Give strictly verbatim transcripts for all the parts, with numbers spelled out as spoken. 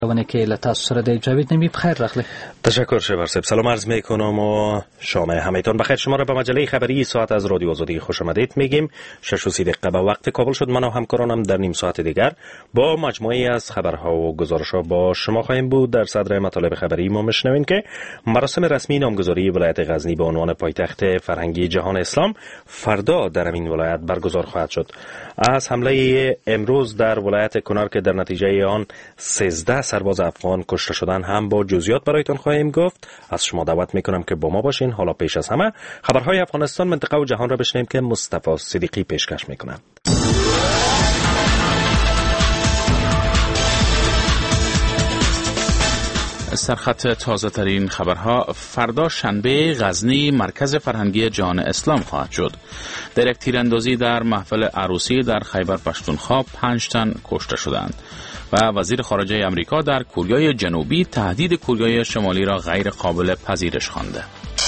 ونه که لطاس سر دی جاوید نمی بخیر رخلی. تشکر شبر سب. سلام عرض میکنم و شام همه‌تان بخیر. شما را به مجله خبری ساعت از رادیو آزادی خوش آمدید میگیم. شش و سی دقیقه به وقت کابل شد. من و همکارانم در نیم ساعت دیگر با مجموعی از خبرها و گزارش‌ها با شما خواهیم بود. در صدر مطالب خبری ما میشنوین که مراسم رسمی نامگذاری ولایت غزنی به عنوان پایتخت فرهنگی جهان اسلام فردا در این ولایت برگزار خواهد شد. از حمله امروز در ولایت کنر که در نتیجه آن سیزده سرباز افغان کشته شدن هم با جزئیات برایتان خواهیم گفت. از شما دعوت میکنم که با ما باشین. حالا پیش از همه خبرهای افغانستان، منطقه و جهان را بشنویم که مصطفی صدیقی پیشکش میکنند. سرخط تازه ترین خبرها. فردا شنبه غزنی مرکز فرهنگی جهان اسلام خواهد شد. در یک تیراندازی در محفل عروسی در خیبر پشتونخوا پنج تن کشته شدند و وزیر خارجه آمریکا در کوریای جنوبی تهدید کوریای شمالی را غیر قابل پذیرش خوانده.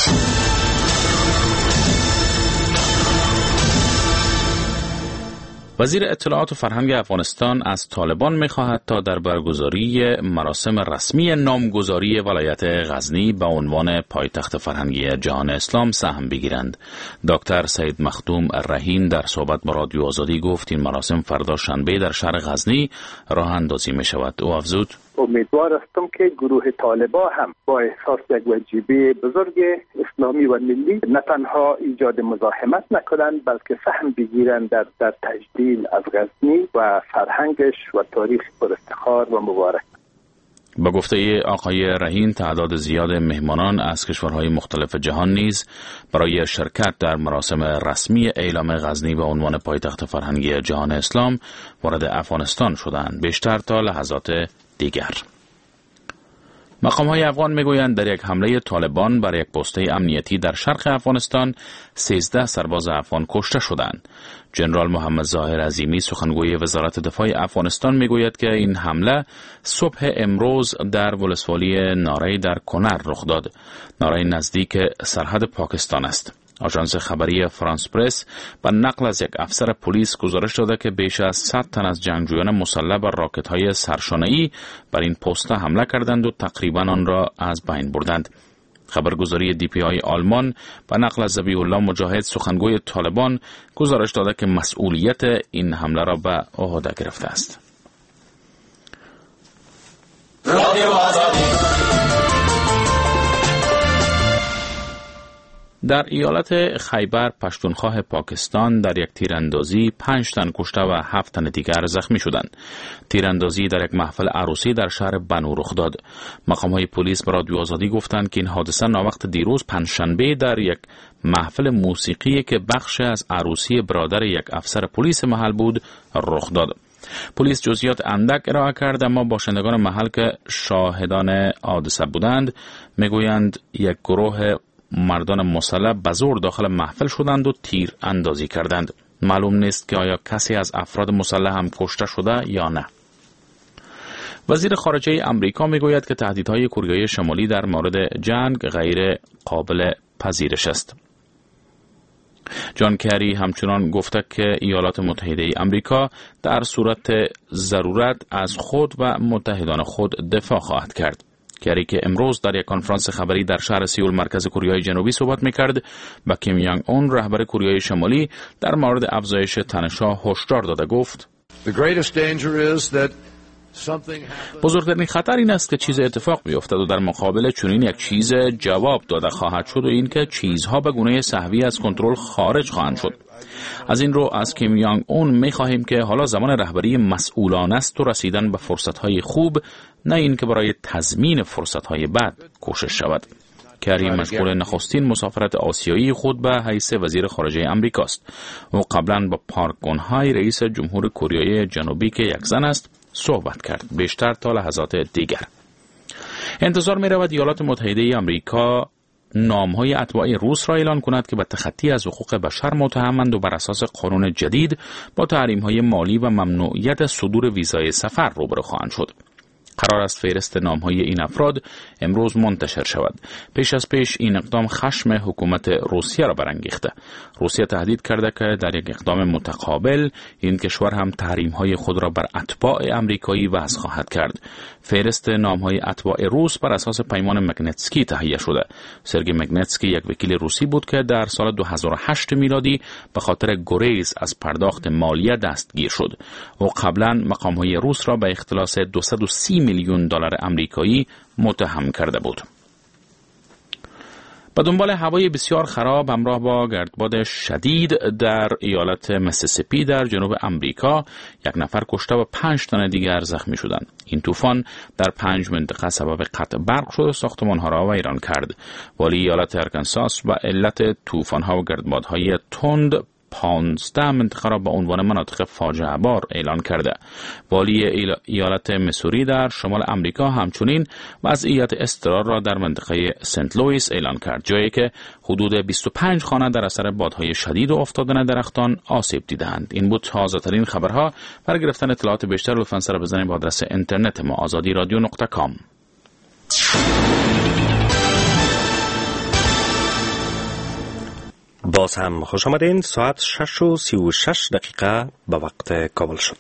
وزیر اطلاعات و فرهنگ افغانستان از طالبان می‌خواهد تا در برگزاری مراسم رسمی نامگذاری ولایت غزنی به عنوان پایتخت فرهنگی جهان اسلام سهم بگیرند. دکتر سید مخدوم رهین در صحبت با رادیو آزادی گفت این مراسم فردا شنبه در شهر غزنی راه اندازی می‌شود. او افزود: امیدوار هستم که گروه طالبان هم با احساس یک وجیبه بزرگ اسلامی و ملی نه تنها ایجاد مزاحمت نکنند بلکه سهم بگیرند در در تجدید از غزنی و فرهنگش و تاریخ پر افتخار و مبارک. با گفته آقای رهین تعداد زیاد مهمانان از کشورهای مختلف جهان نیز برای شرکت در مراسم رسمی اعلام غزنی به عنوان پایتخت فرهنگی جهان اسلام وارد افغانستان شدند. بیشتر تا لحظات دیگر. مقام‌های افغان میگویند در یک حمله طالبان بر یک پسته امنیتی در شرق افغانستان سیزده سرباز افغان کشته شدند. جنرال محمد ظاهر عظیمی سخنگوی وزارت دفاع افغانستان میگوید که این حمله صبح امروز در ولسوالی نارای در کنر رخ داد. نارای نزدیک سرحد پاکستان است. آژانس خبری فرانس پرس با نقل از یک افسر پلیس گزارش داده که بیش از صد تن از جنگجویان مسلح بر راکت‌های سرشانه‌ای بر این پست حمله کردند و تقریباً آن را از بین بردند. خبرگزاری دی پی آی آلمان با نقل از ذبیح الله مجاهد سخنگوی طالبان گزارش داده که مسئولیت این حمله را به عهده گرفته است. در ایالت خیبر پشتونخوا پاکستان در یک تیراندازی پنج تن کشته و هفت تن دیگر زخمی شدند. تیراندازی در یک محفل عروسی در شهر بنو رخ داد. مقام‌های پلیس به رادیو آزادی گفتند که این حادثه ناوقت دیروز پنجشنبه در یک محفل موسیقی که بخش از عروسی برادر یک افسر پلیس محل بود رخ داد. پلیس جزئیات اندک ارائه کرد، اما باشندگان محل که شاهدان حادثه بودند میگویند یک گروه مردان مسلح به زور داخل محفل شدند و تیر اندازی کردند. معلوم نیست که آیا کسی از افراد مسلح هم کشته شده یا نه. وزیر خارجه آمریکا میگوید که تهدیدهای کوریای شمالی در مورد جنگ غیر قابل پذیرش است. جان کری همچنان گفته که ایالات متحده آمریکا در صورت ضرورت از خود و متحدان خود دفاع خواهد کرد. کری که امروز در یک کنفرانس خبری در شهر سئول مرکز کوریای جنوبی صحبت می‌کرد، با کیم یانگ اون رهبر کوریای شمالی در مورد افزایش تنش‌ها هشدار داده گفت: بزرگترین خطر این است که چیز اتفاق بیفتد و در مقابل چنین یک چیز جواب داده خواهد شد و این که چیزها به گونه سهوی از کنترل خارج خواهند شد. از این رو از کیم یانگ اون می خواهیم که حالا زمان رهبری مسئولانه است و رسیدن به فرصت‌های خوب، نه این که برای تضمین فرصت‌های بد کوشش شود. کری مشغول نخستین مسافرت آسیایی خود به حیث وزیر خارجه آمریکاست. او قبلا با پارک گون-های رئیس جمهور کره جنوبی که یک زن است صحبت کرد. بیشتر تا لحظات دیگر. انتظار می رود ایالات متحده آمریکا نام‌های اتباع روس را اعلان کند که به تخطی از حقوق بشر متهمند و بر اساس قانون جدید با تحریم‌های مالی و ممنوعیت صدور ویزای سفر روبرو خواهند شد. قرار است فهرست نام‌های این افراد امروز منتشر شود. پیش از پیش این اقدام خشم حکومت روسیه را برانگیخته. روسیه تهدید کرده که در یک اقدام متقابل این کشور هم تحریم‌های خود را بر اتباع امریکایی وضع خواهد کرد. فهرست نام‌های اتباع روس بر اساس پیمان مگنتسکی تهیه شده. سرگئی مگنتسکی یک وکیل روسی بود که در سال دو هزار و هشت میلادی به خاطر گریز از پرداخت مالیه دستگیر شد. او قبلا مقام‌های روس را به اختلاس دویست و سی میلیون دلار آمریکایی متهم کرده بود. به دنبال هوای بسیار خراب همراه با گردباد شدید در ایالت میسیسیپی در جنوب آمریکا، یک نفر کشته و پنج تن دیگر زخمی شدند. این طوفان در پنج منطقه سبب قطع برق شد و ساختمان‌ها را ویران کرد. والی ایالت ارکانساس و علت طوفان‌ها و گردبادهای تند پانزده منطقه را به عنوان مناطق فاجعه بار اعلان کرده. والی ایالت میسوری در شمال آمریکا همچنین وضعیت اضطرار را در منطقه سنت لوئیس اعلان کرد، جایی که حدود بیست و پنج خانه در اثر بادهای شدید و افتادن درختان آسیب دیدند. این بود تازه‌ترین خبرها. برای گرفتن اطلاعات بیشتر لطفاً سر بزنید به آدرس اینترنت ما آزادی رادیو نقطه کام. باز هم خوش آمدین. ساعت شش و سی و شش دقیقه به وقت کابل شد.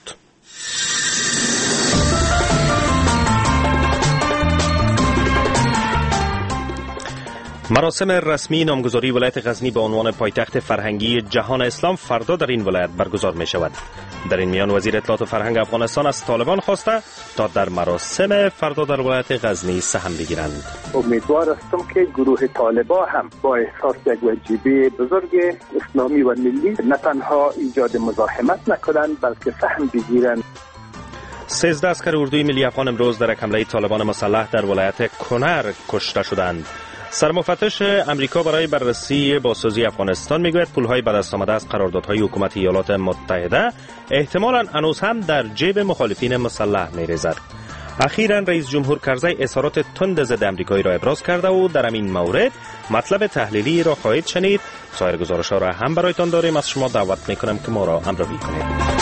مراسم رسمی نامگذاری ولایت غزنی به عنوان پایتخت فرهنگی جهان اسلام فردا در این ولایت برگزار می شود. در این میان وزیر اطلاعات و فرهنگ افغانستان از طالبان خواسته تا در مراسم فردا در ولایت غزنی سهم بگیرند. امیدوار هستم که گروه طالبان هم با احساس یک وجیبه بزرگ اسلامی و ملی نه تنها ایجاد مزاحمت نکنند بلکه سهم بگیرند. سیزده عسکر اردوی ملی افغان امروز در یک حمله طالبان مسلح در ولایت کنر کشته شدند. سرمفتش امریکا برای بررسی بازسازی افغانستان میگوید پولهای به دست آمده از قراردادهای حکومت ایالات متحده احتمالاً هنوز هم در جیب مخالفین مسلح میریزد. اخیراً رئیس جمهور کرزی اظهارات تند ضد امریکایی را ابراز کرده و در این مورد مطلب تحلیلی را خواهید شنید. سایر گزارش‌ها را هم برایتان داریم. از شما دعوت میکنم که ما را همراهی کنید.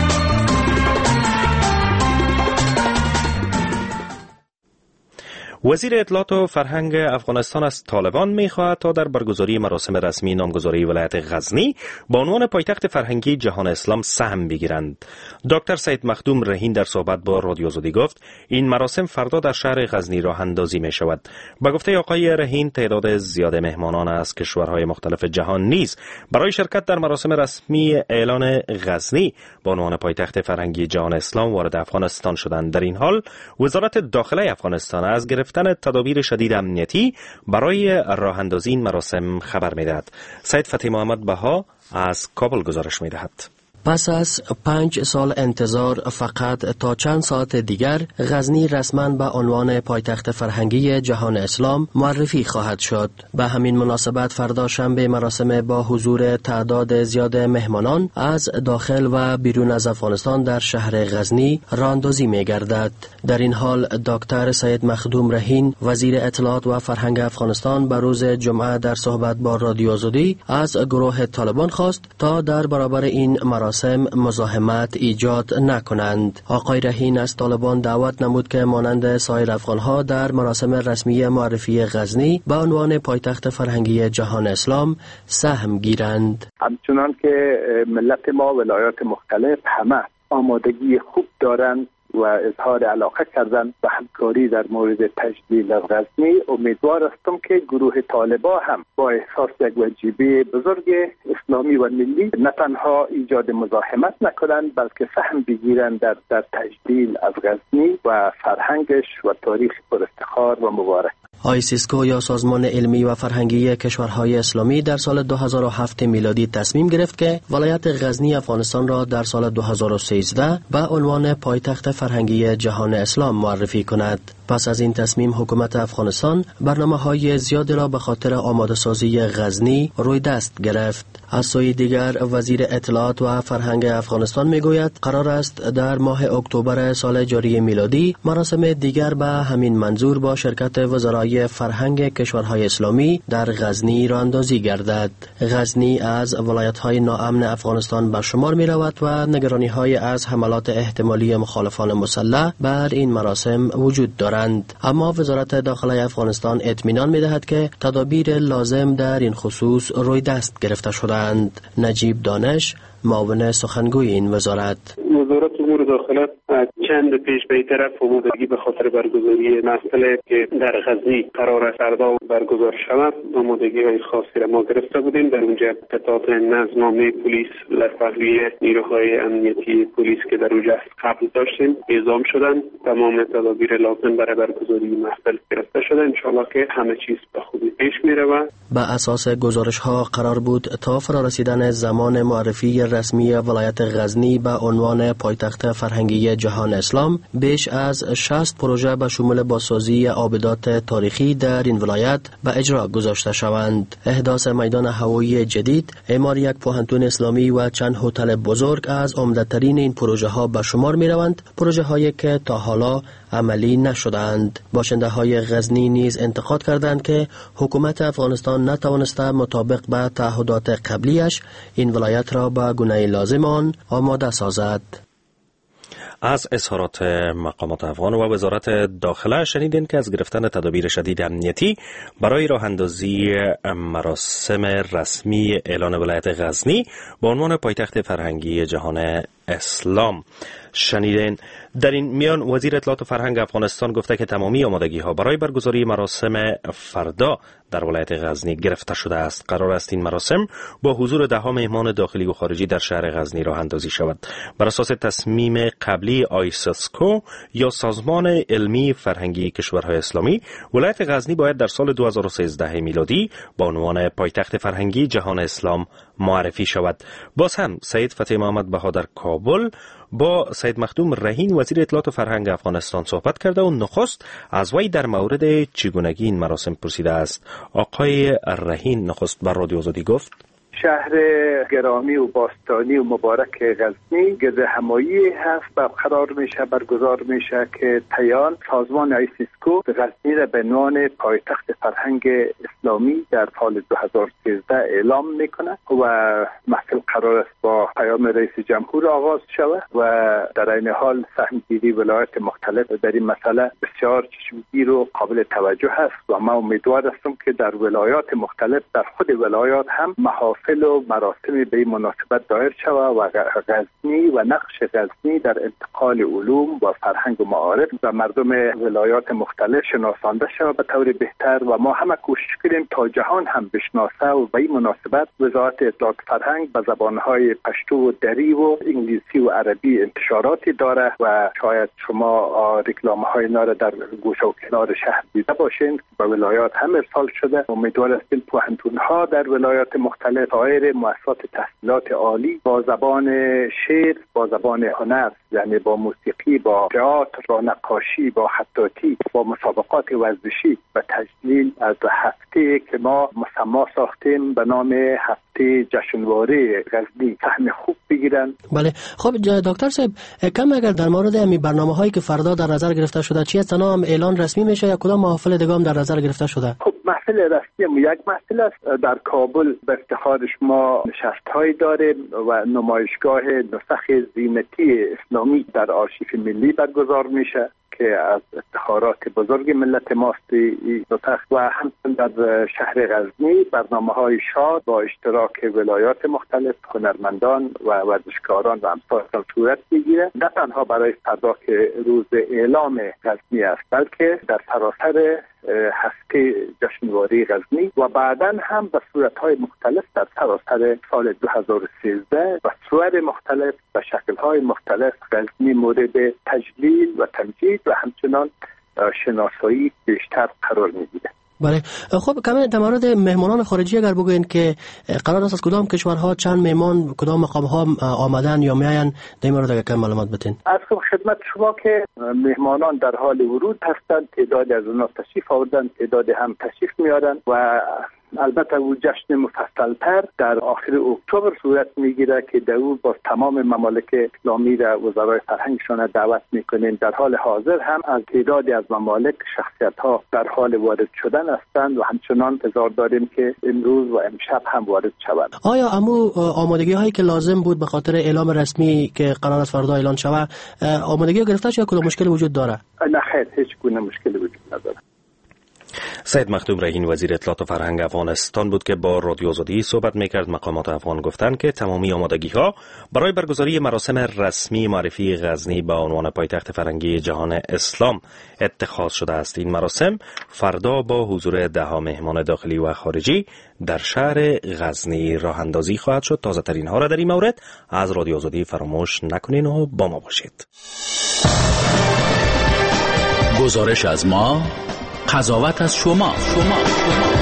وزیر اطلاعات و فرهنگ افغانستان از طالبان می‌خواهد تا در برگزاری مراسم رسمی نامگذاری ولایت غزنی با عنوان پایتخت فرهنگی جهان اسلام سهم بگیرند. دکتر سید مخدوم رهین در صحبت با رادیو آزادی گفت این مراسم فردا در شهر غزنی راه اندازی می شود. با گفته آقای رهین تعداد زیاد مهمانان از کشورهای مختلف جهان نیز برای شرکت در مراسم رسمی اعلان غزنی با عنوان پایتخت فرهنگی جهان اسلام وارد افغانستان شدند. در این حال وزارت داخله افغانستان از گرفتن تدابیر شدید امنیتی برای راه اندازی این مراسم خبر می‌دهد. سید فتحی محمد بها از کابل گزارش می‌دهد. پس از پنج سال انتظار فقط تا چند ساعت دیگر غزنی رسما به عنوان پایتخت فرهنگی جهان اسلام معرفی خواهد شد. به همین مناسبت فردا شنبه مراسم با حضور تعداد زیاد مهمانان از داخل و بیرون از افغانستان در شهر غزنی راه اندازی می‌گردد. در این حال دکتر سید مخدوم رهین وزیر اطلاعات و فرهنگ افغانستان به روز جمعه در صحبت با رادیو آزادی از گروه طالبان خواست تا در برابر این مراسم مزاحمت ایجاد نکنند. آقای رهین از طالبان دعوت نمود که مانند سایر افغانها در مراسم رسمی معرفی غزنی به عنوان پایتخت فرهنگی جهان اسلام سهم گیرند. همچنان که ملت ما ولایات مختلف همه آمادگی خوب دارند و اظهار علاقه کردن به همکاری در مورد تجلیل غزنی، امیدوار هستم که گروه طالبان هم با احساس یک وجیبه بزرگ اسلامی و ملی نه تنها ایجاد مزاحمت نکنند بلکه سهم بگیرند در در تجلیل از غزنی و فرهنگش و تاریخ پر افتخار و مبارک. آیسیسکو یا سازمان علمی و فرهنگی کشورهای اسلامی در سال دو هزار و هفت میلادی تصمیم گرفت که ولایت غزنی افغانستان را در سال دو هزار و سیزده به عنوان پایتخت فرهنگی جهان اسلام معرفی کند. پس از این تصمیم حکومت افغانستان برنامه‌های زیادی را به خاطر آماده سازی غزنی روی دست گرفت. از سوی دیگر وزیر اطلاعات و فرهنگ افغانستان میگوید قرار است در ماه اکتبر سال جاری میلادی مراسم دیگر به همین منظور با شرکت وزرای فرهنگ کشورهای اسلامی در غزنی راه اندازی گردد. غزنی از ولایت‌های ناامن افغانستان به شمار می رود و نگرانی‌های از حملات احتمالی مخالفان مسلح بر این مراسم وجود دارند، اما وزارت داخلی افغانستان اطمینان می دهد که تدابیر لازم در این خصوص روی دست گرفته شدند. نجیب دانش، معاون سخنگوی این وزارت: وزارت امور داخله چند پیش به طرف آمادگی به خاطر برگزاری مسئله که در غزنی قرار است فردا برگزار شود آمادگی های خاصی را ما گرفته بودیم. در اونجا قطعات نظمنامه پلیس در پهلوی نیروهای امنیتی پلیس که در اونجا قبل داشتیم اعزام شدن. تمام تدابیر لازم برای برگزاری محفل گرفته شده. انشالله که همه چیز به خوبی پیش می رود. به اساس گزارش ها قرار بود تا فرارسیدن زمان معرفی رسمی ولایت غزنی به عنوان پایتخت فرهنگی جهان اسلام بیش از شصت پروژه به شمول بازسازی آبدات تاریخی در این ولایت به اجرا گذاشته شوند. احداث میدان هوایی جدید، اعمار یک پوهنتون اسلامی و چند هتل بزرگ از عمده‌ترین این پروژه ها به شمار می روند، پروژه هایی که تا حالا عملی نشدند. باشنده های غزنی نیز انتقاد کردند که حکومت افغانستان نتوانسته مطابق به تعهدات قبلیش این ولایت را به گونه لازم آن آماده سازد. از اظهارات مقامات افغان و وزارت داخله شنیدین که از گرفتن تدابیر شدید امنیتی برای راه اندازی مراسم رسمی اعلان ولایت غزنی به عنوان پایتخت فرهنگی جهان اسلام شنیدین. در این میان وزیر اطلاعات و فرهنگ افغانستان گفته که تمامی آمادگی ها برای برگزاری مراسم فردا در ولایت غزنی گرفته شده است. قرار است این مراسم با حضور ده ها مهمان داخلی و خارجی در شهر غزنی راه اندازی شود. بر اساس تصمیم قبلی آیسسکو یا سازمان علمی فرهنگی کشورهای اسلامی، ولایت غزنی باید در سال دو هزار و سیزده میلادی با عنوان پایتخت فرهنگی جهان اسلام معرفی شود. باز هم سید فتح محمد بها در کابل با سید مخدوم رهین وزیر اطلاعات و فرهنگ افغانستان صحبت کرده و نخست از وی در مورد چگونگی این مراسم پرسیده است. آقای رهین نخست بر رادیو آزادی گفت: شهر گرامی و باستانی و مبارک غزنی گرد همایی هست و قرار میشه برگزار میشه که تیان سازمان آیسیسکو غزنی را به عنوان پایتخت فرهنگ اسلامی در سال دو هزار و سیزده اعلام میکنه و محفل قرار است با پیام رئیس جمهور آغاز شود و در این حال سهمگیری ولایات مختلف در این مسئله بسیار چشمگیر و قابل توجه هست و من امیدوار هستم که در ولایات مختلف در خود ولایات هم محافل و مراسم به این مناسبت دایر شود و غزنی و نقش غزنی در انتقال علوم و فرهنگ و معارف و مردم ولایات مختلف شناسانده شود به طور بهتر و ما همه کوشش کنیم تا جهان هم بشناسه و به این مناسبت وزارت اطلاعات فرهنگ به زبانهای پشتو و دری و انگلیسی و عربی انتشاراتی داره و شاید شما رکلام‌های ناره در گوشه و کنار شهر دیده باشین به ولایات هم ارسال شده. امیدوار هستیم پوهنتون‌ها در ولایات مختلف غیر مؤسسات تحصیلات عالی با زبان شعر، با زبان هنر، یعنی با موسیقی، با تئاتر، با نقاشی، با خطاطی، با مسابقات ورزشی و تجلیل از هفته که ما مسما ساختیم به نام هفته جشنواره غزنی فهم خوب بگیرن. بله، خب دکتر صاحب کم اگر در مورد همین برنامه‌هایی که فردا در نظر گرفته شده چی است؟ تنها هم اعلان رسمی میشه یا کدام محافل دیگه هم در نظر گرفته شده؟ خب محفل رسمی یک محفل است در کابل به افتخار ما نشست‌هایی داریم و نمایشگاه نسخ زینتی اسلامی در آرشیف ملی برگزار میشه که از افتخارات بزرگ ملت ماست نسخ و همچنین در شهر غزنی برنامه‌های شاد با اشتراک ولایات مختلف، هنرمندان و ورزشکاران و امثال صورت میگیره. نه تنها برای فردا که روز اعلام غزنی است بلکه در سراسر هفته جشنواره غزنی و بعداً هم به صورت‌های مختلف در سراسر سال دو هزار و سیزده و صور مختلف و شکل‌های مختلف غزنی مورد تجلیل و تمجید و همچنان شناسایی بیشتر قرار می‌گیرد. بله. خب کمی در مورد مهمانان خارجی اگر بگوین که قرار است از کدام کشورها چند مهمان کدام مقام‌ها آمدن یا میاین، در این مورد اگر کم معلومات بتین. از خدمت شما که مهمانان در حال ورود هستند، تعداد از اونها تشریف آوردن، تعداد هم تشریف میارن و البته او جشن مفصل‌تر در آخر اکتبر صورت میگیره که در او با تمام ممالک اسلامی را وزرای فرهنگشان دعوت میکنیم. در حال حاضر هم از تعدادی از ممالک شخصیت‌ها در حال وارد شدن هستند و همچنان انتظار داریم که امروز و امشب هم وارد شوند. آیا امو آمادگی هایی که لازم بود به خاطر اعلام رسمی که قرار است فردا اعلان شود آمادگی گرفته شد یا کدام مشکلی وجود داره؟ نه خیر، هیچ گونه مشکلی وجود نداره. سید مخدوم رحین وزیر اطلاعات و فرهنگ افغانستان بود که با رادیو آزادی صحبت میکرد. مقامات افغان گفتند که تمامی آمادگی ها برای برگزاری مراسم رسمی معرفی غزنی به عنوان پایتخت فرهنگی جهان اسلام اتخاذ شده است. این مراسم فردا با حضور ده ها مهمان داخلی و خارجی در شهر غزنی راه اندازی خواهد شد. تازه ترین ها را در این مورد از رادیو آزادی فراموش نکنین و با ما باشید. گزارش از ما، قضاوت از شما. شما شما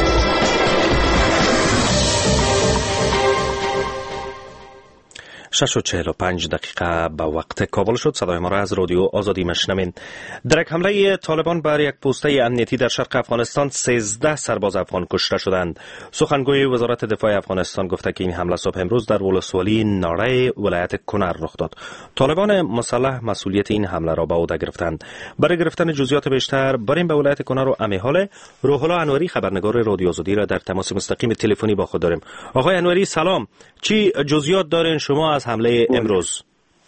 شش و چهل و پنج دقیقه به وقت کابل شد. صدای ما را از رادیو آزادی مشنوین. در یک حمله طالبان بر یک پوسته امنیتی در شرق افغانستان سیزده سرباز افغان کشته شدند. سخنگوی وزارت دفاع افغانستان گفته که این حمله صبح امروز در ولسوالی ناره ولایت کنر رخ داد. طالبان مسلح مسئولیت این حمله را به عهده گرفتند. برای گرفتن جزئیات بیشتر بریم به ولایت کنر و امیحال. روح الله انوری خبرنگار رادیو آزادی را در تماس مستقیم تلفنی با خود داریم. آقای انوری سلام، چی جزئیات دارین شما از حمله امروز؟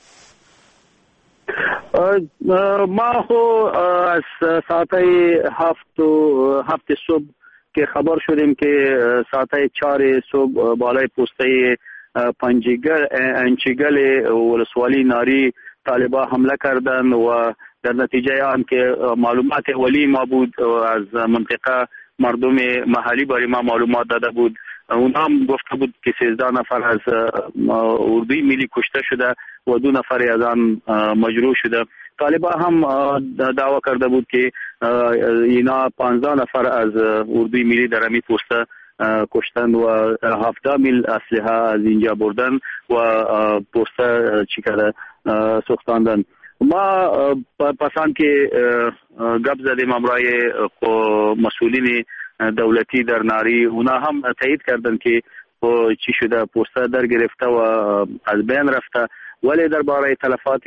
ما خو از ساعت هفت و هفت صبح که خبر شدیم که ساعت چهار صبح بالای پوسته پنجگل انچگل ولسوالی ناری طالبا حمله کردند و در نتیجه آن که معلومات اولی ما بود از منطقه مردم محلی برای ما معلومات داده بود، اونها هم گفته بود که سیزده نفر از اردوی ملی کشته شده و دو نفر از آن مجروح شده. طالبا هم دعوا کرده بود که اینا پانزده نفر از اردوی ملی در امی پوسته کشتن و هفده میل اسلحه از اینجا بردن و پوسته چی کرده سوختاندن. ما پسند که گپ زدیم امرای مسئولین دولتی در ناری، اونا هم تایید کردن که چی شده، پوسته در گرفته و از بین رفته، ولی درباره تلفات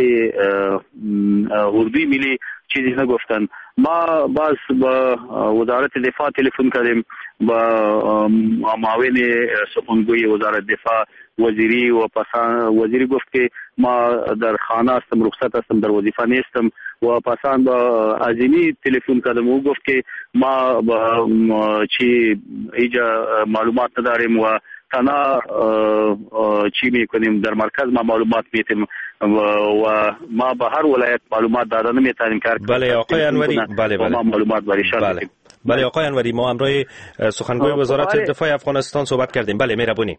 اردوی ملی چیزی نگفتن. ما باز با وزارت دفاع تلفن کردیم، با معاون سخنگوی وزارت دفاع وزیری و پسان وزیری گفت که ما در خانه هستم، رخصت هستم، در وظیفه نیستم و پسان با عظیمی تلفن کردم و گفت که ما با چی ایجا معلومات نداریم و تنها چی میکنیم در مرکز ما معلومات میتیم و ما به هر ولایت معلومات دادن نمیتونیم کار. بله آقای انوری، بله بله ما معلومات برای شما. بله بله آقای انوری، ما امروز سخنگوی وزارت دفاع افغانستان صحبت کردیم. بله مهربانی.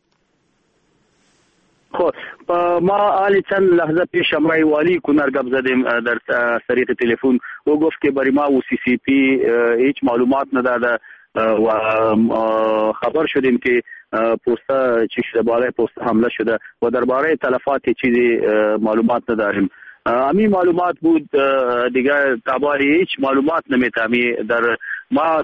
خب ما حالی چند لحظه پیش امرای والی کنر گپ زدیم در طریق تلفن و گفت که برای ما و سی سی پی هیچ معلومات نداده و خبر شدیم که پوسته چی شده، بالای پوسته حمله شده و درباره تلفات چیزی معلومات نداریم. امی معلومات بود دیگر تباری هیچ معلومات نمیتامی در ما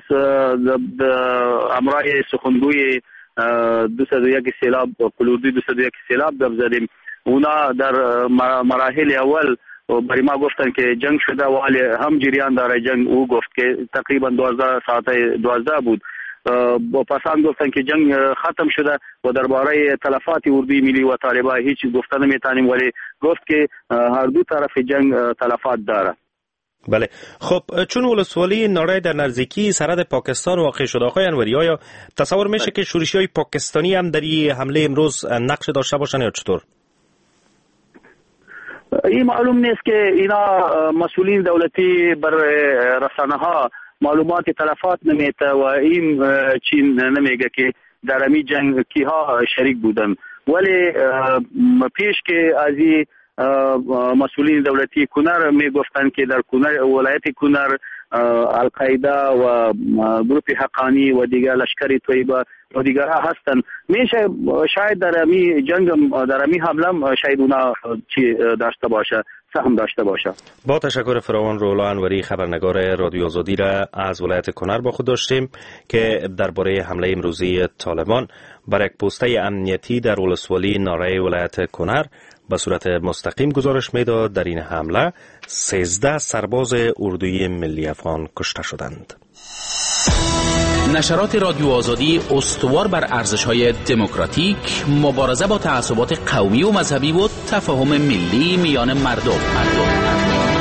امرای سخنگوی دویست و یک سیلاب قلودی دویست و یک سیلاب گپ زدیم. اونا در مراحل اول برای ما گفتن که جنگ شده ولی هم جریان داره جنگ. او گفت که تقریبا دوازده ساعت دوازده بود با پسند گفتن که جنگ ختم شده و درباره تلفات اردوی ملی و طالبا هیچ گفتن نمیتونیم، ولی گفت که هر دو طرف جنگ تلفات داره. بله خب چون ولسوالی ناره در نزدیکی سرحد پاکستان واقع شده، آقای انوری آیا تصور میشه که شورشی‌های پاکستانی هم در این حمله امروز نقش داشته باشن یا چطور؟ این معلوم نیست که اینا مسئولین دولتی بر رسانه ها معلومات تلفات نمیته و این چین نمیگه که در امی جنگ کیها شریک بودن، ولی پیش که از این مسئولین دولتی کنر میگفتن که در کنر ولایت کنر القاعده و گروه حقانی و دیگر لشکر طیبه و دیگرها هستند. میشه شاید در امی جنگ در امی حمله شاید اونا چی داشته باشه، سهم داشته باشه. با تشکر فراوان رولا انوری، خبرنگار رادیو آزادی را از ولایت کنر با خود داشتیم که درباره حمله امروزی طالبان بر یک پوسته امنیتی در ولسوالی ناره ولایت کنر به صورت مستقیم گزارش میداد. در این حمله سیزده سرباز اردوی ملی افغان کشته شدند. نشرات رادیو آزادی استوار بر ارزش‌های دموکراتیک، مبارزه با تعصبات قومی و مذهبی و تفاهم ملی میان مردم. مردم.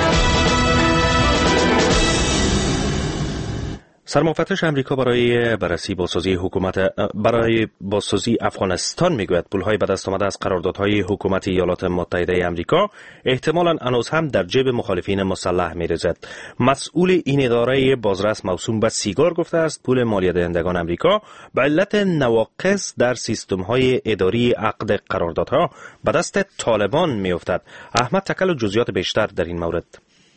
سرمفتش امریکا برای بررسی بازسازی حکومت برای بازسازی افغانستان میگوید پولهای به دست آمده از قراردادهای حکومت ایالات متحده امریکا احتمالاً هنوز هم در جیب مخالفین مسلح میرزد. مسئول این اداره بازرس موسوم به سیگار گفته است پول مالیه دهندگان امریکا به علت نواقص در سیستم‌های اداری عقد قراردادها به دست طالبان میافتد. احمد تکل و جزئیات بیشتر در این مورد.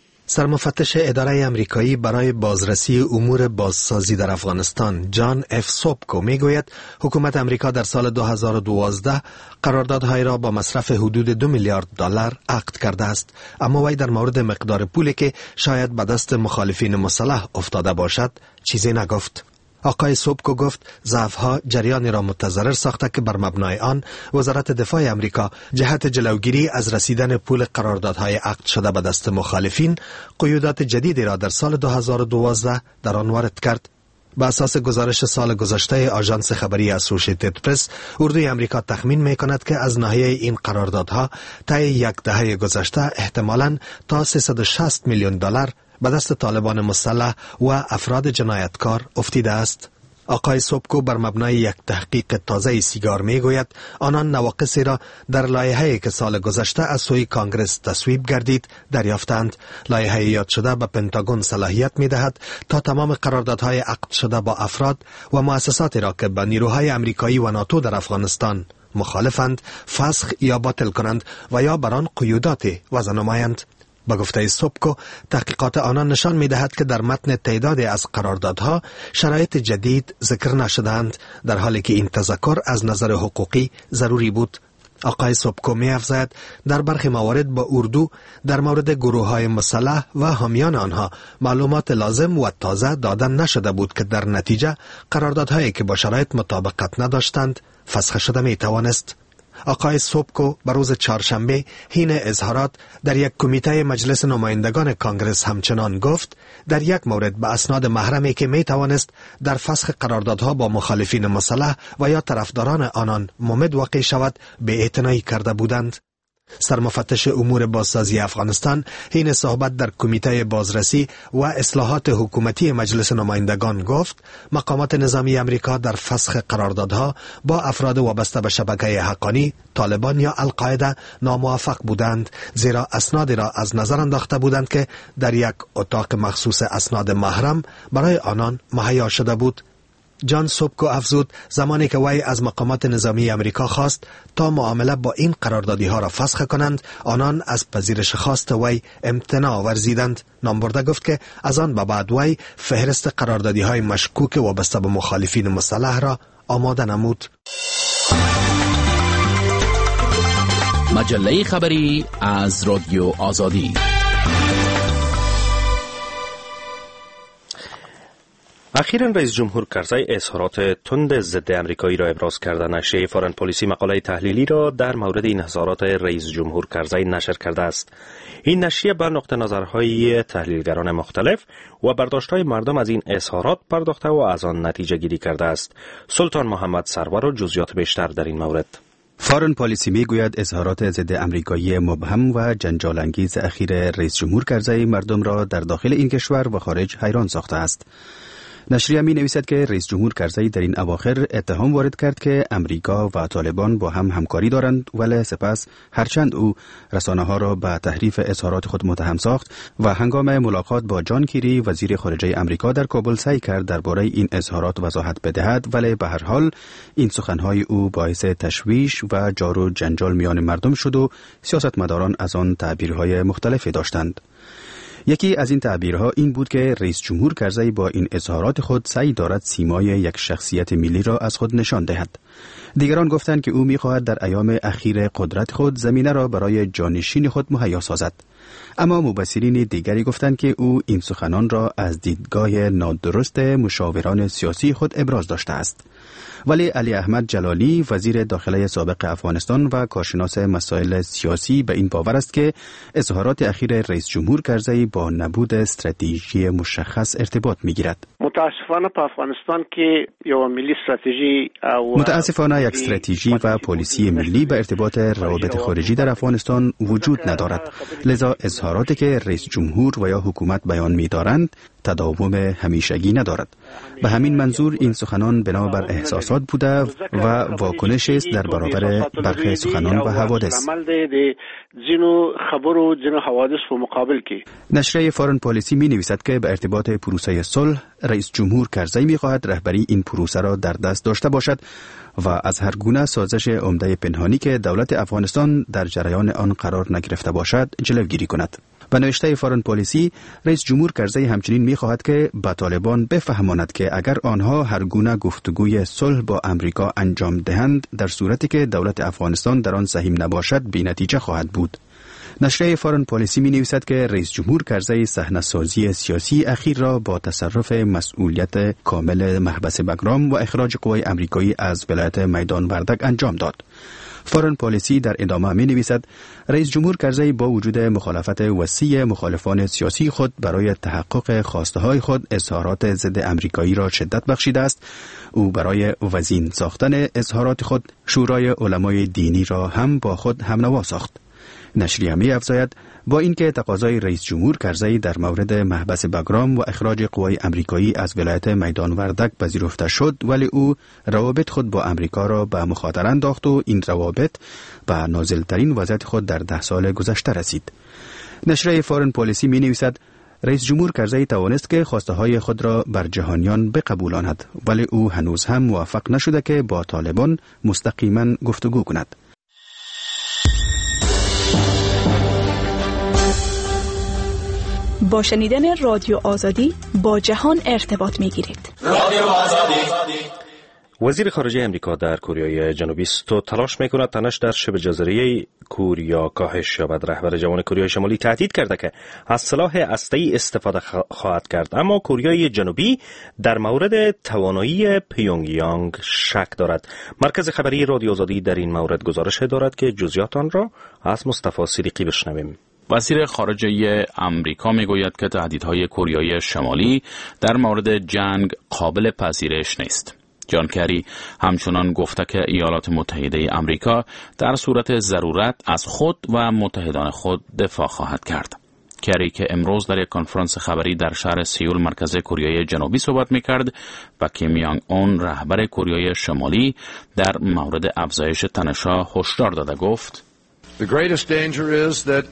سرمفتش اداره امریکایی برای بازرسی امور بازسازی در افغانستان جان اف سوبکو میگوید حکومت امریکا در سال دو هزار و دوازده قراردادهای را با مصرف حدود دو میلیارد دلار عقد کرده است، اما وی در مورد مقدار پولی که شاید به دست مخالفین مسلح افتاده باشد چیزی نگفت. آقای سوبکو گفت ضعف‌ها جریانی را متضرر ساخته که بر مبنای آن وزارت دفاع امریکا جهت جلوگیری از رسیدن پول قراردادهای عقد شده به دست مخالفین قیودات جدیدی را در سال دو هزار و دوازده در آن وارد کرد. به اساس گزارش سال گذشته آژانس خبری اسوسییتد پرس، اردوی امریکا تخمین می‌کند که از ناحیه این قراردادها طی یک دهه گذشته احتمالاً تا سیصد و شصت میلیون دلار به دست طالبان مسلح و افراد جنایتکار افتیده است. آقای سوبکو بر مبنای یک تحقیق تازه سیگار میگوید آنان نواقصی را در لایحه‌ای که سال گذشته از سوی کانگرس تصویب گردید دریافتند. لایحه یاد شده به پنتاگون صلاحیت میدهد تا تمام قراردادهای عقد شده با افراد و مؤسساتی را که به نیروهای امریکایی و ناتو در افغانستان مخالفند فسخ یا باطل کنند و یا بر آن قیوداتی وضع نمایند. با گفته سوبکو تحقیقات آنان نشان می‌دهد که در متن تعدادی از قراردادها شرایط جدید ذکر نشدند، در حالی که این تذکر از نظر حقوقی ضروری بود. آقای سوبکو می‌افزاید در برخی موارد با اردو در مورد گروه‌های مسلح و حامیان آنها معلومات لازم و تازه داده نشده بود که در نتیجه قراردادهایی که با شرایط مطابقت نداشتند فسخ شده می‌توانست. آقای سوبکو بر روز چهارشنبه حین اظهارات در یک کمیته مجلس نمایندگان کانگرس همچنان گفت در یک مورد به اسناد محرمی که می توانست در فسخ قراردادها با مخالفین مسلح و یا طرفداران آنان ممد واقع شود بی‌اعتنایی کرده بودند. سرمفتش امور بازسازی افغانستان حین صحبت در کمیته بازرسی و اصلاحات حکومتی مجلس نمایندگان گفت مقامات نظامی امریکا در فسخ قراردادها با افراد وابسته به شبکه حقانی، طالبان یا القاعده ناموفق بودند، زیرا اسنادی را از نظر انداخته بودند که در یک اتاق مخصوص اسناد محرم برای آنان مهیا شده بود. جان سوبکو افزود زمانی که وی از مقامات نظامی امریکا خواست تا معامله با این قراردادی ها را فسخ کنند، آنان از پذیرش خواست وی امتناع ورزیدند. نامبرده گفت که از آن به بعد وی فهرست قراردادی های مشکوک وابسته به مخالفین مسلح را آماده نمود. مجله خبری از رادیو آزادی. اخیراً رئیس جمهور کرزی اظهارات تند ضد امریکایی را ابراز کرده. نشریه فارن پلیسی مقاله تحلیلی را در مورد این اظهارات رئیس جمهور کرزی نشر کرده است. این نشریه بر نقطه نظرهای تحلیلگران مختلف و برداشت‌های مردم از این اظهارات پرداخته و از آن نتیجه گیری کرده است. سلطان محمد سرور و جزئیات بیشتر در این مورد. فارن پالیسی میگوید اظهارات ضد امریکایی مبهم و جنجال انگیز اخیر رئیس جمهور کرزی مردم را در داخل این کشور و خارج حیران ساخته است. نشریه می نویسد که رئیس جمهور کرزی در این اواخر اتهام وارد کرد که امریکا و طالبان با هم همکاری دارند، ولی سپس هرچند او رسانه ها را به تحریف اظهارات خود متهم ساخت و هنگام ملاقات با جان کیری وزیر خارجه امریکا در کابل سعی کرد درباره این اظهارات وضاحت بدهد، ولی به هر حال این سخنهای او باعث تشویش و جار و جنجال میان مردم شد و سیاستمداران از آن تعبیرهای مختلفی داشتند. یکی از این تعبیرها این بود که رئیس جمهور کرزی با این اظهارات خود سعی دارد سیمای یک شخصیت ملی را از خود نشان دهد. دیگران گفتند که او می‌خواهد در ایام اخیر قدرت خود زمینه را برای جانشین خود مهیا سازد. اما مبصرین دیگری گفتند که او این سخنان را از دیدگاه نادرست مشاوران سیاسی خود ابراز داشته است. ولی علی احمد جلالی وزیر داخله سابق افغانستان و کارشناس مسائل سیاسی به این باور است که اظهارات اخیر رئیس جمهور کرزی با نبود استراتژی مشخص ارتباط می‌گیرد. متاسفانه په افغانستان کې یو ملي استراتژی او متاسفانه یک استراتژی و پالیسی ملی به ارتباط روابط خارجی در افغانستان وجود ندارد. لذا اظهاراتی که رئیس جمهور و یا حکومت بیان می‌دارند تداوم همیشگی ندارد. به همین منظور این سخنان بنابر احساسات بوده و واکنش است در برابر برخی سخنان و حوادث. نشریه فارن پالیسی می نویسد که به ارتباط پروسه صلح رئیس جمهور کرزی می خواهد رهبری این پروسه را در دست داشته باشد و از هر گونه سازش عمده پنهانی که دولت افغانستان در جریان آن قرار نگرفته باشد جلوگیری کند. به نوشته فارن پالیسی رئیس جمهور کرزی همچنین می خواهد که به طالبان بفهماند که اگر آنها هر گونه گفتگوی صلح با امریکا انجام دهند در صورتی که دولت افغانستان در آن سهیم نباشد بی‌نتیجه خواهد بود. نشریه فارن پالیسی می نویسد که رئیس جمهور کرزی صحنه‌سازی سیاسی اخیر را با تصرف مسئولیت کامل محبس بگرام و اخراج قوای امریکایی از ولایت میدان وردک انجام داد. فارن پالیسی در ادامه می نویسد رئیس جمهور کرزی با وجود مخالفت وسیع مخالفان سیاسی خود برای تحقق خواسته های خود اظهارات ضد امریکایی را شدت بخشیده است. او برای وزین ساختن اظهارات خود شورای علمای دینی را هم با خود همنوا ساخت. نشریه می افزاید با اینکه تقاضای رئیس جمهور کرزی در مورد محبس بگرام و اخراج قوای امریکایی از ولایت میدان وردک پذیرفته شد، ولی او روابط خود با امریکا را به مخاطره انداخت و این روابط به نازلترین وضعیت خود در ده سال گذشته رسید. نشریه فارن پالیسی می نویسد رئیس جمهور کرزی توانست که خواسته های خود را بر جهانیان بقبولاند، ولی او هنوز هم موفق نشده که با طالبان مستقیما گفتگو کند. با شنیدن رادیو آزادی با جهان ارتباط می‌گیرید. رادیو آزادی. وزیر خارجه امریکا در کوریای جنوبی است و تلاش می‌کند تنش در شبه جزیره کوریا کاهش یابد. رهبر جوان کوریای شمالی تهدید کرده که از سلاح هسته‌ای استفاده خواهد کرد، اما کوریای جنوبی در مورد توانایی پیونگیانگ شک دارد. مرکز خبری رادیو آزادی در این مورد گزارش دارد که جزئیات آن را از مصطفی صدیقی بشنویم. وزیر خارجه امریکا میگوید که تهدیدهای کوریای شمالی در مورد جنگ قابل پذیرش نیست. جان کری همچنان گفته که ایالات متحده امریکا در صورت ضرورت از خود و متحدان خود دفاع خواهد کرد. کری که امروز در یک کنفرانس خبری در شهر سیول مرکز کوریای جنوبی صحبت میکرد و کیم یانگ اون رهبر کوریای شمالی در مورد افزایش تنش‌ها هشدار داده گفت: The greatest danger is that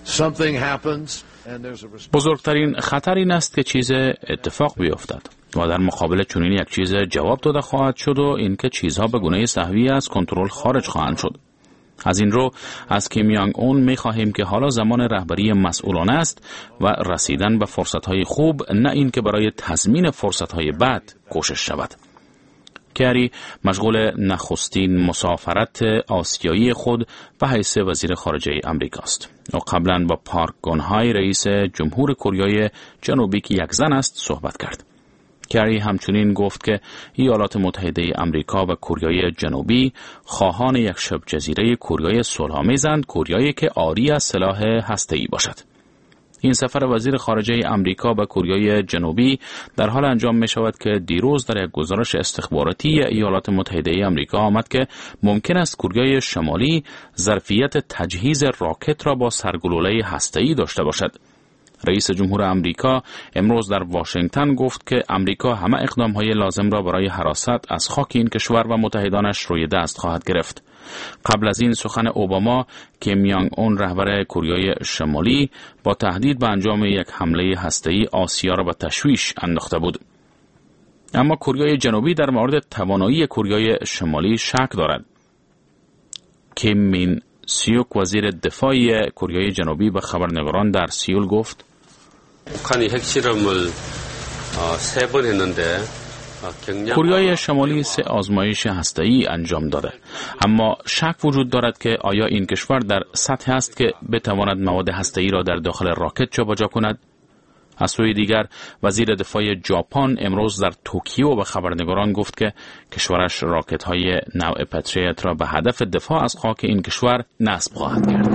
بزرگترین خطر این است که چیز اتفاق بیفتد و در مقابل چنین یک چیز جواب داده خواهد شد و اینکه چیزها به گونه سه‌وی از کنترل خارج خواهند شد. از این رو از کیم یانگ اون می خواهیم که حالا زمان رهبری مسئولانه است و رسیدن به فرصت‌های خوب، نه اینکه برای تضمین فرصت‌های بد کوشش شود. کری مشغول نخستین مسافرت آسیایی خود به حیث وزیر خارجه امریکا است. او قبلا با پارک گون-های رئیس جمهور کوریای جنوبی که یک زن است صحبت کرد. کری همچنین گفت که ایالات متحده امریکا و کوریای جنوبی خواهان یک شبه جزیره کوریای صلح‌آمیزند، کوریایی که عاری از سلاح هسته‌ای باشد. این سفر وزیر خارجه امریکا به کوریای جنوبی در حال انجام می شود که دیروز در یک گزارش استخباراتی ایالات متحده امریکا آمد که ممکن است کوریای شمالی ظرفیت تجهیز راکت را با سرگلوله هسته‌ای داشته باشد. رئیس جمهور امریکا امروز در واشنگتن گفت که امریکا همه اقدام‌های لازم را برای حراست از خاک این کشور و متحدانش روی دست خواهد گرفت. قبل از این سخن اوباما کیم یانگ اون رهبر کوریای شمالی با تهدید به انجام یک حمله هسته‌ای آسیا را به تشویش انداخته بود. اما کوریای جنوبی در مورد توانایی کوریای شمالی شک دارد. کیم مین سیوک وزیر دفاع کوریای جنوبی به خبرنگاران در سیول گفت: کره شمالی سه آزمایش هسته‌ای انجام داده، اما شک وجود دارد که آیا این کشور در سطح است که بتواند مواد هسته‌ای را در داخل راکت جابجا کند. از سوی دیگر وزیر دفاع ژاپن امروز در توکیو به خبرنگاران گفت که کشورش راکت‌های نوع پتریوت را به هدف دفاع از خاک این کشور نصب خواهد کرد.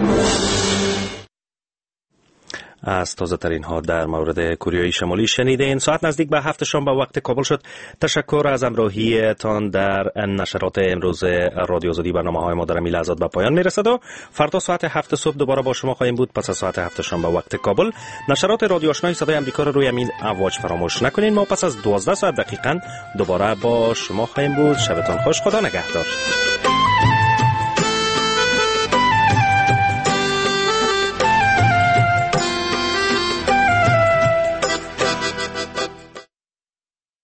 از تازه ترین ها در مورد کره شمالی شنیده. این ساعت نزدیک به هفت شام به وقت کابل شد. تشکر از همراهی تان در نشرات امروز رادیو آزادی. برنامه های ما در این لحظات به پایان میرسد و فردا ساعت هفت صبح دوباره با شما خواهیم بود. پس از ساعت هفت شام به وقت کابل نشرات رادیو آشنای صدای آمریکا رو روی همین امواج فراموش نکنین. ما پس از دوازده ساعت دقیقاً دوباره با شما خواهیم بود. شبتان خوش. خدا نگهدار.